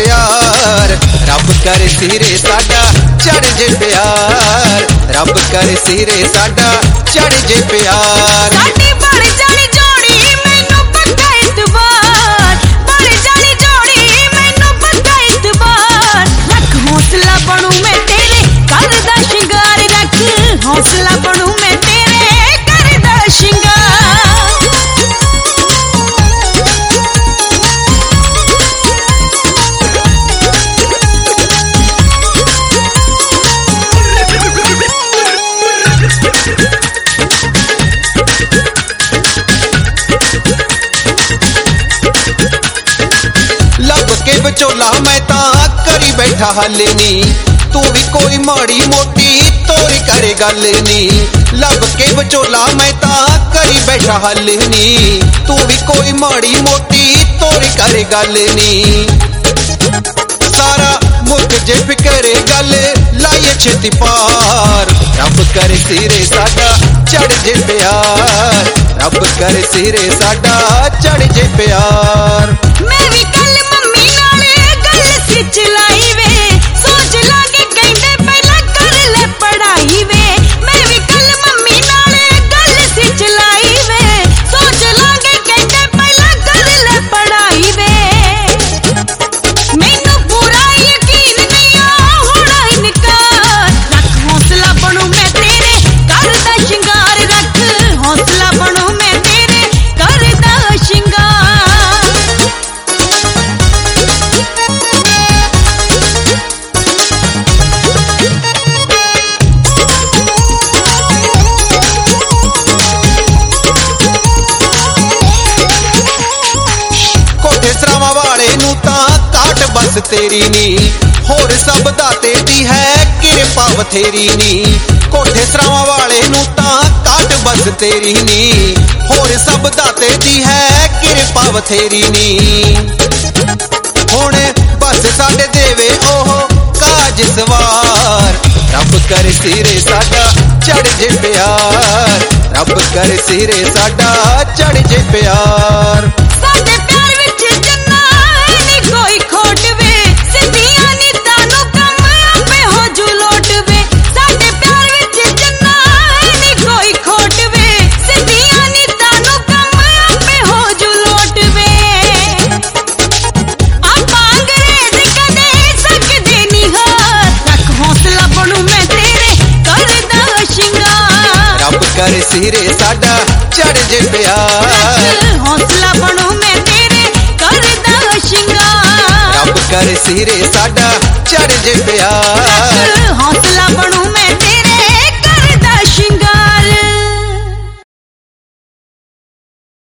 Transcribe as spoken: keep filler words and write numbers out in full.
प्यार, रब करे सिरे साडा चढ़ जे प्यार, रब करे सिरे साडा चढ़ जे प्यार। साडी बड़ जानी जोड़ी मैनू पक्का इतबार, बड़ जानी जोड़ी मैनू पक्का इतबार। रख हौसला बनू मैं तेरे घर दा शिंगार, रख हौसला बनू मैं तेरे घर दा शिंगार। विचोला मैं तां करी बैठा हल नी, तू भी कोई माड़ी मोटी तोरी करे गल नी। लब के विचोला मैं तां करी बैठा हल नी, तू भी कोई माड़ी मोटी तोरी करे गल नी। सारा मुल्क जे फिकरे गल लाइए छेती पार, रब करे सिरे साडा चढ़ जे प्यार, रब करे सिरे साडा चढ़ जे प्यार। मैं भी कल मम्मी नाले गल सिच लाई वे, सोच लागे कहंदे पहला कर ले पढ़ाई वे। मैं भी कल मम्मी नाले गल सिच लाई वे, सोच लागे कहंदे पहला कर ले पढ़ाई वे। मैनू पूरा यकीन नहीं आ होना इनकार, रख हौसला बनू मैं तेरे घर दा शिंगार, रख हौसला बनू मैं तेरे घर दा शिंगार। बस तेरी नी होर सब दाते दी है किरपा बथेरी नी, कोठे सरावां वाले नू तां काट बस तेरी नी, होर सब दाते दी है किरपा बथेरी नी। हुण बस साडे देवे ओह काज सवार, रब करे सिरे साडा चढ़ जे प्यार, रब करे सिरे साडा चढ़ जे प्यार। साडे प्यार विच जन्ना नी कोई खोट वे, सिद्धियां नी तानू कम आपे हो जू लोट वे। साडे प्यार विच जन्ना नी कोई खोट वे, सिद्धियां नी तानू कम आपे हो जू लोट वे। आपां अंग्रेज कदे सकदे नी हार, रख हौसला बनू मैं तेरे घर दा शिंगार, रब करे सिरे साडा चढ़ जे प्यार, हौसला बनू मैं तेरे घर दा शिंगार। रब करे सिरे साडा चढ़ जे प्यार, हौसला बनू मैं तेरे